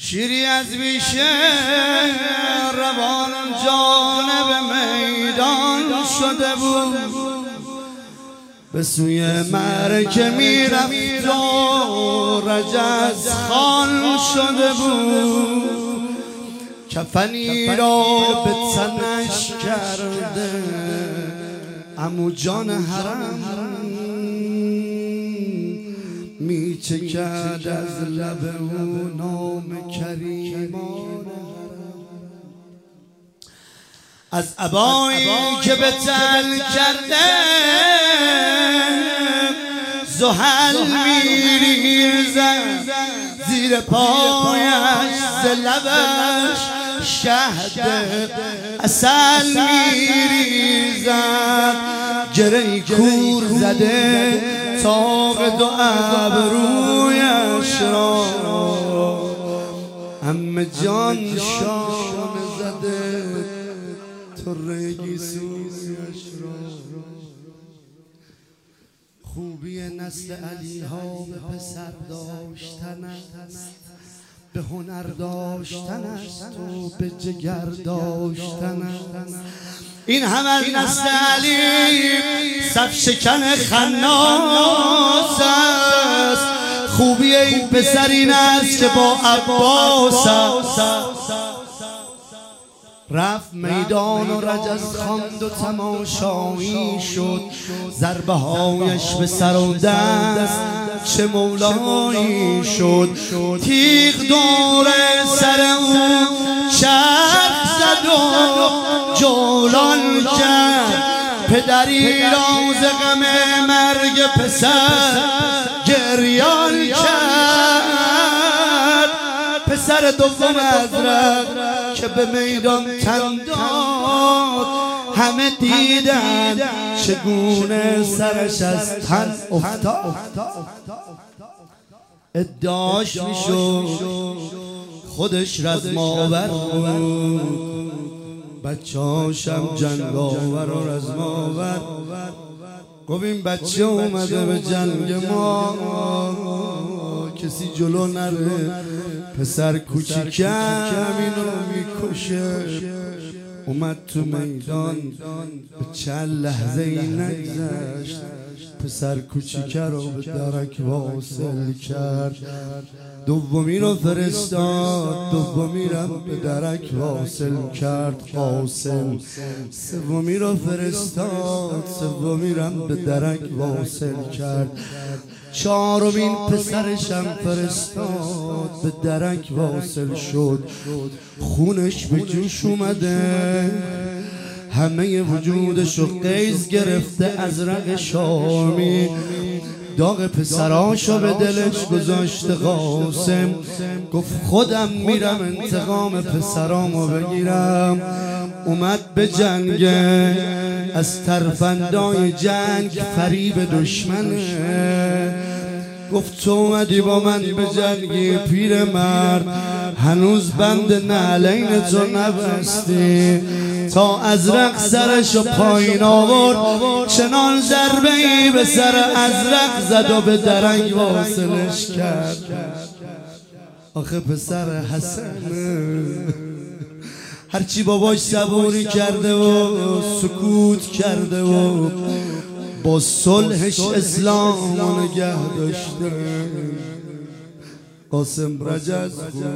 شیری از بیشه روان جانب میدان شده بود، به سوی معرکه میرفت و رجز خان شده بود. کفنی را به تنش کرده عمو جان حرم می چکد از لب او نام کریمان، از عبایی که به تل کرده زحل میریزد زیر پایش، ز لبش شهد عسل میریزد. گره کور زده طاق دو ابرویش را، عمه جان شانه زده طره گیسویش را. خوبی نسل علی ها به پسر داشتن است، به هنر داشتن است و به جگر داشتن است. این هم از نسل علی صف شکن خناس است. خوبی این پسر این است که با عباس است. رفت میدان و رجز خواند و تماشایی شد، ضربه هایش به سر و دست چه مولایی شد. تیغ دور سر او چرخ زد و جولان کرد، پدری را ز غم مرگ پسر گریان کرد. پسر دوم ازرق که به میدان تن داد، همه دیدن چگونه سرش از تن افتاد. ادعاش میشد خودش رزماور بود، بچه‌هاشم جنگاور و رزماور. گفت این بچه اومده به جنگ ما، کسی جلو نره، پسر کوچیکم اینو میکشه. اومد تو میدان به چند لحظه ای نگذشت، پسر کوچیکه رو به درک واصل کرد. دومی رو فرستاد، دومی رو به درک واصل کرد قاسم. سومی رو فرستاد، سومی رو به درک واصل کرد. چهارمین پسرشم فرستاد، به درک واصل شد. خونش به جوش اومده، همه وجودشو قیز گرفته. ازرق شامی داغ پسراشو به دلش گذاشته. قاسم گفت خودم میرم انتقام پسرامو بگیرم. اومد به جنگ، از ترفندای جنگ فریب دشمنه. گفت تو اومدی با من به جنگی پیرمرد، هنوز بند نعلین تو نبستی. تا ازرق سرشو پایین آورد، چنان ضربه ای به سر ازرق زد و به درنگ واصلش کرد. آخه پسر حسن هرچی باباش صبوری کرده و سکوت کرده و با صلحش اسلام نگه داشته. قاسم رجز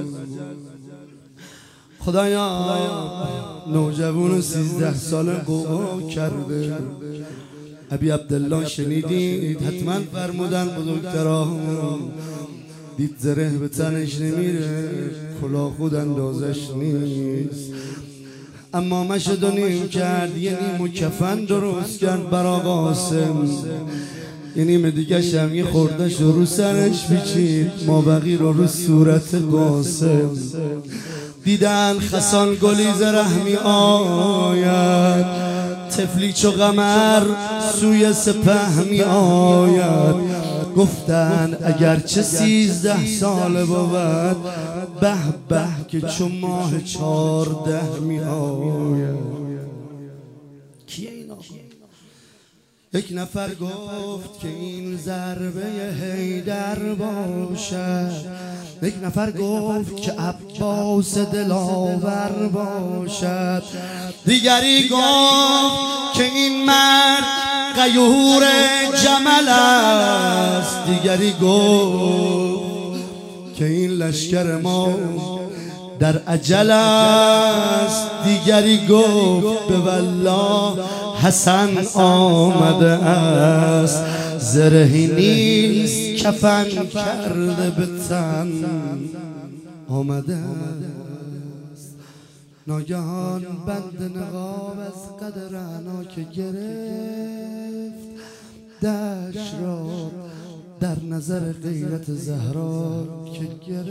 خدایا نوجوان 13 ساله قوقا کرده. ابی عبدالله شنیدید؟ حتما فرمودن بزرگترها، دید زره به تنش نمیره، کلاه خود اندازش نیست. اما مشهد و نیم کرد، یه نیم و کفن درست کرد برا قاسم، یه نیم دیگه شم یه خوردش رو سرش پیچید، مابقی رو صورت قاسم. دیدن خسان گلیز رحمی آید، طفلی چو قمر سوی سپه می آید. گفتن اگرچه 13 ساله بود، به به که چون ماه 14 می آید. کیه اینا؟ یک نفر گفت که این ضربه حیدر باشد، یک نفر گفت که عباس دلاور باشد، دیگری گفت که این مرد غیور جمل است، دیگری گفت که این لشکر ما در عجل است، دیگری گفت به والله حسن آمده است، زرهی نیست کفن کرده به تن آمده است. ناگهان بند نقاب از قدر عنا که گرفت دشت را در نظر غیرت زهرا که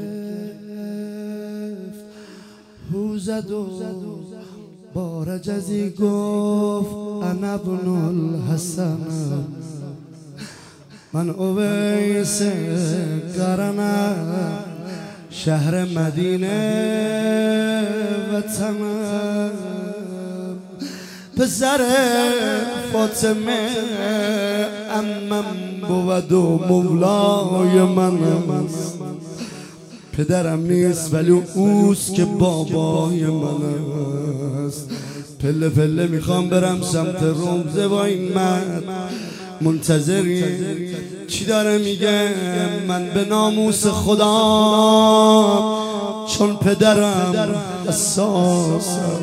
گرفت، هو زد و با رجزی گفت انا ابن الحسن، من اویس قرنم، شهر مدینه وطنم، پسر فاطمه عمم بود و مولای من است، پدرم نیست ولی اوست که بابای من است. پله پله میخوام برم سمت رمزه با این مرد منتظری چی داره میگه. من به ناموس خدا چون پدرم حساسم،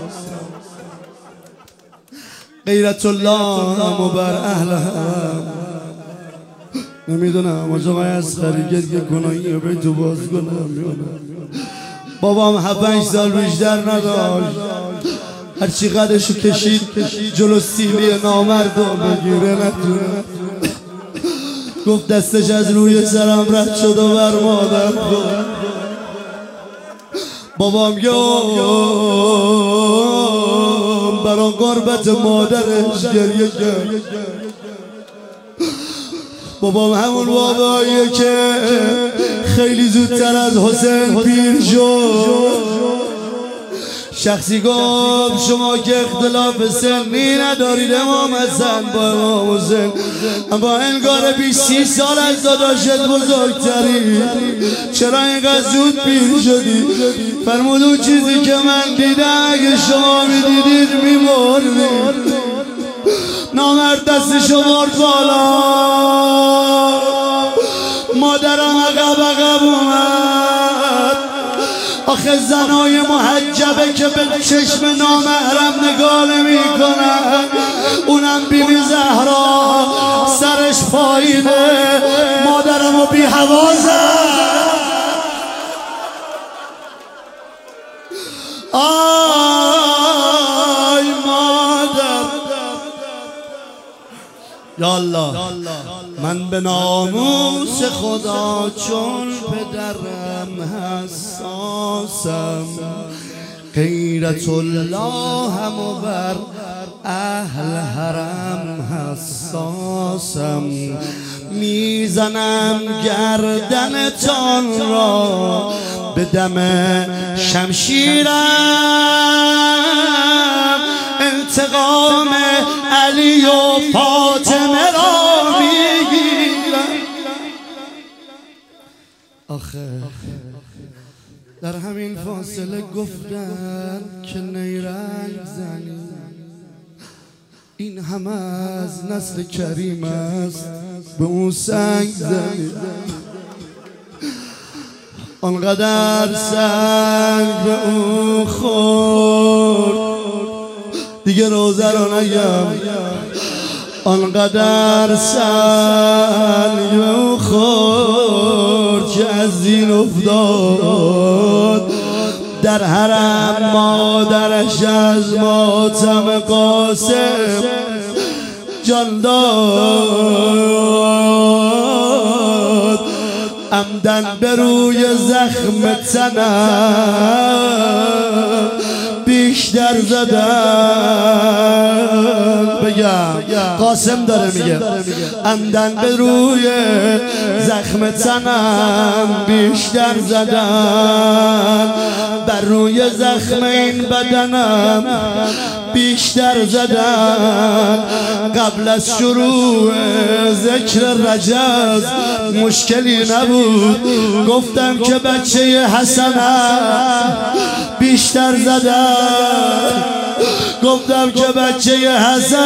غیرت الله مبر اهلم، نمیدونم آجا از خریگت که گناهی رو به تو باز کنم. بابام 7-8 سال بیشتر نداشت، هرچی قدشو کشید جلو سیلی نامرد رو بگیره نتونه، گفت دستش از روی سرم رد شد و بر مادر خود. بابام برا قربت مادرش گریه کرد. بابام همون باباییه که خیلی زودتر از حسین پیر شد. شخصی گفت شما که اختلاف سنی ندارید امام حسن با امام حسین، اما انگار 20-30 سال از داداشت بزرگتری، چرا اینقدر زود پیر شدی؟ فرمود اون چیزی که من دیدم اگه شما میدیدید میمردید. نامرد دستشو برد بالا، مادرم عقب اومد. آخه زنای محجبه که به چشم نامحرم نگاه نمی کنن، اونم بیبی زهرا سرش پایینه، مادرمو بی حوازه. آی مادر یا الله، من به ناموس خدا چون پدرم حساسم، غیرت الله هم بر اهل حرم حساسم، میزنم گردنتان را به دم شمشیرم، انتقام علی و فاطمه را میگیرم. آخه در همین فاصله گفتن که نیرنگ زنی، این همه از نسل کریم است، به اون سنگ زنی. آنقدر سنگ به اون خورد، دیگه روزه رو نگم، آنقدر سنگ به اون خورد که از دین افتاد. در حرم مادرش از ماتم قاسم جان داد، عمدن به روی زخم تنم بیشتر زدن. بگم قاسم داره میگه عمدن به روی زخم تنم بیشتر زدن، بر روی زخم این بدنم بیشتر زدن قبل از شروع ذکر رجز مشکلی نبود. گفتم که بچه حسنم بیشتر زدن، گفتم که بچه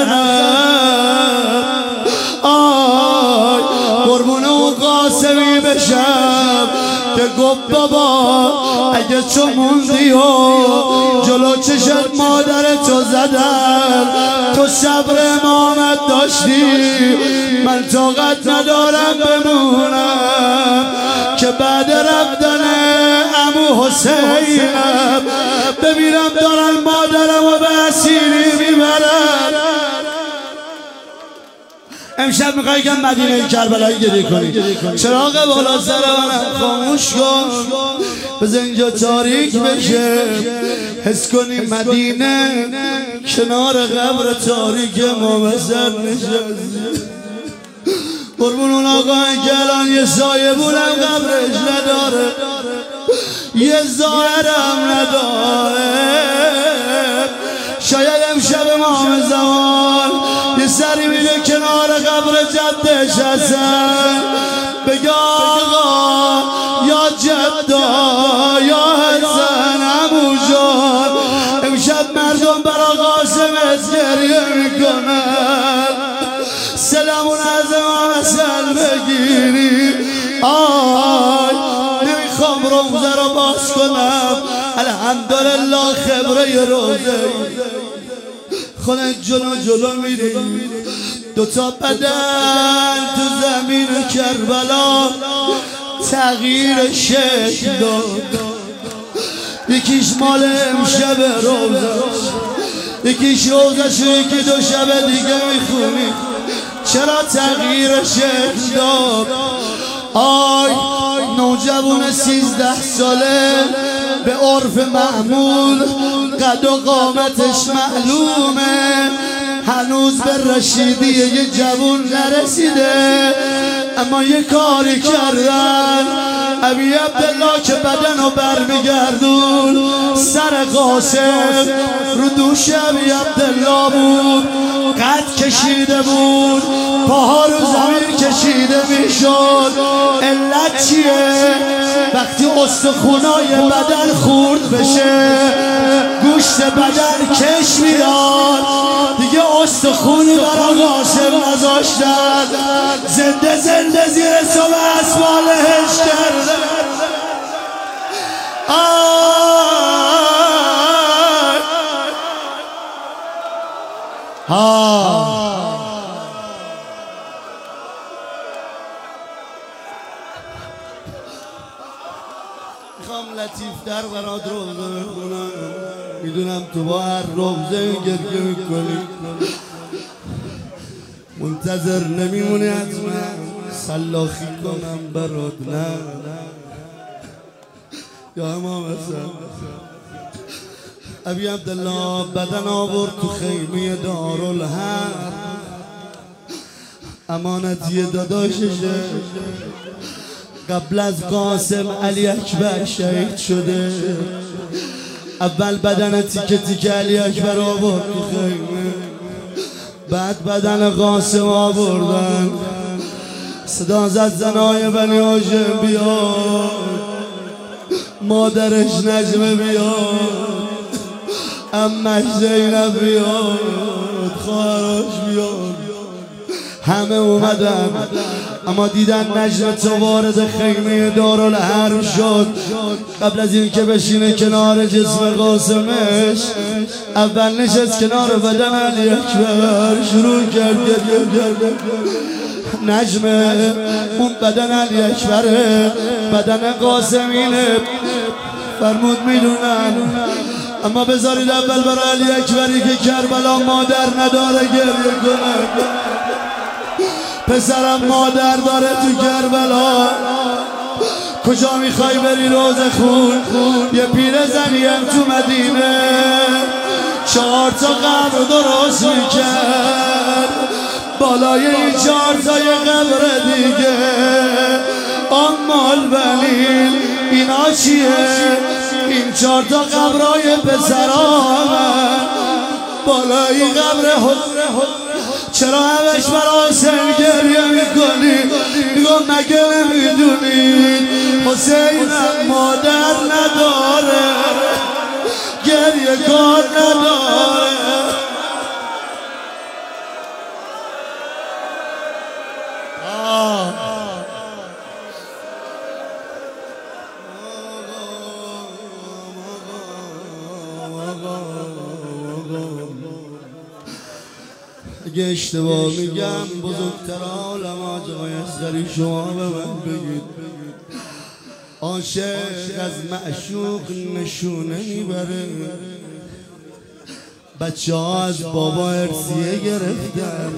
حسنم آی قربون اون قاسمی بشم که گفت بابا اگه چو موندی و جلو چشت مادر تو زدن تو صبر امامت داشتی، من طاقت ندارم بمونم که بعد رفتن عمو حسینم ببینم دارن مادرم و به اسیری میبرن. امشب میخوایی که مدینه کربلایی گریه کنی، چراغ بالا سر منم خاموش کن، بذار اینجا تاریک بشه، حس کنی مدینه کنار قبر تاریک ما بسر نشسته. قربون اون آقای که الان یه سایه بونم قبرش نداره، یه ظاهرم نداره. شاید امشب امام زمان یه سری میره کنار قبر جدش حسن بگه آقا یا جدا یا حسن عمو جان، امشب مردم برا قاسمت گریه میکنن، سلامون از امام حسن بگیری. آی نمیخوام روزه رو باز کنم، الحمدلله خبره روزه خودت جلو میری، دوتا بدن تو زمین کربلا تغییر شکل داد، یکیش مال امشب روزش، یکیش روزش، یکی دو شب دیگه میخونی چرا تغییر شکل داد. آی نوجوان 13 ساله به عرف معمول قد و قامتش معلومه، هنوز به رشیدی یه جوون نرسیده، اما یه کاری کردن ابی عبدالله که بدن رو برمیگردون سر قاسم رو دوش ابی عبدالله بود، قد کشیده بود، پاها رو زمین کشیده میشد. علت چیه؟ وقتی استخونای بدن خورد بشه گوشت بدن کش میاد، دیگه استخونی برای قاسم نذاشتن، زنده زیر صبح اسمالهش کرده. میخوام لطیفتر برات روزه بخونم، میدونم تو با هر روزه گریه میکنی، منتظر نمیمونی حتما سلاخی کنم برات. نه یا امام حسن ابی عبدالله بدن آورد تو خیمه دارالحرب، امانتی داداششه، قبل از قاسم علی اکبر شهید شده، اول بدن تیکه تیکه علی اکبر آورد تو خیمه، بعد بدن قاسم آوردن، صدا زد زنای بنی هاشم بیاد، مادرش نجمه بیاد، امش زینب بیاد، خواهرش بیاد، همه اومدن، اما دیدن نجم تو وارد خیمه دارالحرب شد. قبل از این که بشینه کنار جسم قاسمش اول نشست کنار بدن علی اکبر، شروع کرد گریه. نجم اون بدن علی اکبره، بدن قاسمینه، فرمود میدونن، اما بذارید اول برای علی اکبری که کربلا مادر نداره گریه کنه. پسرم مادر داره تو کربلا، کجا میخوای بری روزه خون؟ یه پیرزنی هم تو مدینه 4 تا قبر درست میکرد، بالای این 4 تا یه قبر دیگه. آمال بلیل اینا چیه؟ این 4 تا قبرای پسرامن، بالای قبر چرا همش برا حسین گریه میکنی؟ میگم مگه نمیدونی حسینم مادر نداره گریه کار نداره. اگه اشتباه میگم بزرگتر عالم آقای اصغری شما به من بگید. عاشق از معشوق نشونه میبره، بچه ها از بابا ارثیه گرفتن،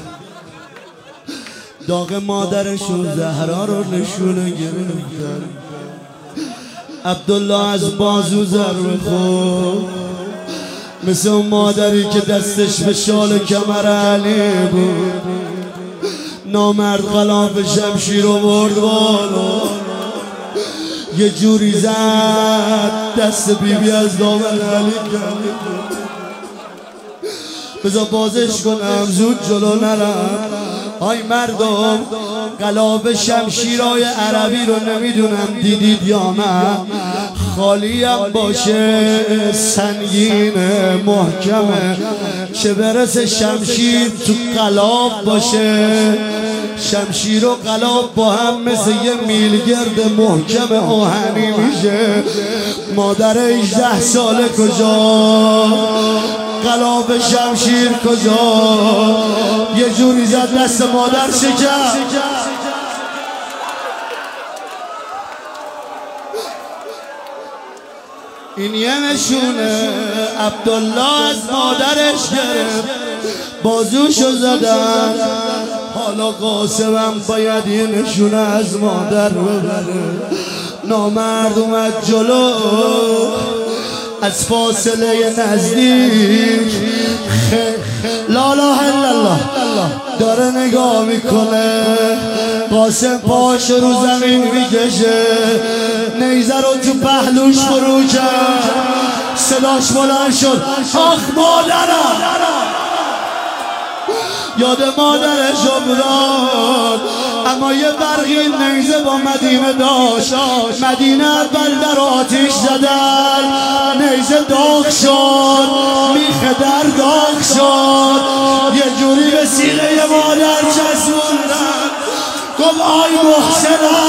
داغ مادرشون زهرا رو نشونه گرفتن. عبدالله از بازو ضربه خورد مثل اون مادری که دستش به شال کمر علی بود. نامرد غلاف شمشیر رو برد بالا، یه جوری زد دست بیبی از دامن علی کرد. بذار بازش کنم زود جلو نرم. های مردم غلاف شمشیرهای عربی رو نمیدونم دیدید یا نه، خالیم باشه سنگینه محکمه، چه برسه شمشیر تو غلاف باشه. شمشیر و غلاف با هم مثل یه میلگرد محکم آهنی میشه. مادر 18 ساله کجا؟ غلاف شمشیر کجا؟ یه جوری زد دست مادر شکست. این یه نشونه عبدالله از مادرش گرفت، بازوشو زدن. حالا قاسمم باید یه نشونه از مادر ببره. نامرد اومد جلو از فاصله نزدیک، لا اله الا الله داره نگاه میکنه. قاسم پاش رو زمین میکشه، نیزه رو تو پهلوش فرو کرد. صداش بلند شد آخ مادرم، یاد مادرش افتاد. اما یه برقی نیزه با مدینه داشت. مدینه اول در آتیش زدن، نیزه داغ شد، میخه در داغ شد. یه جوری به سینه مادر چسبوندن. گفت آی محسن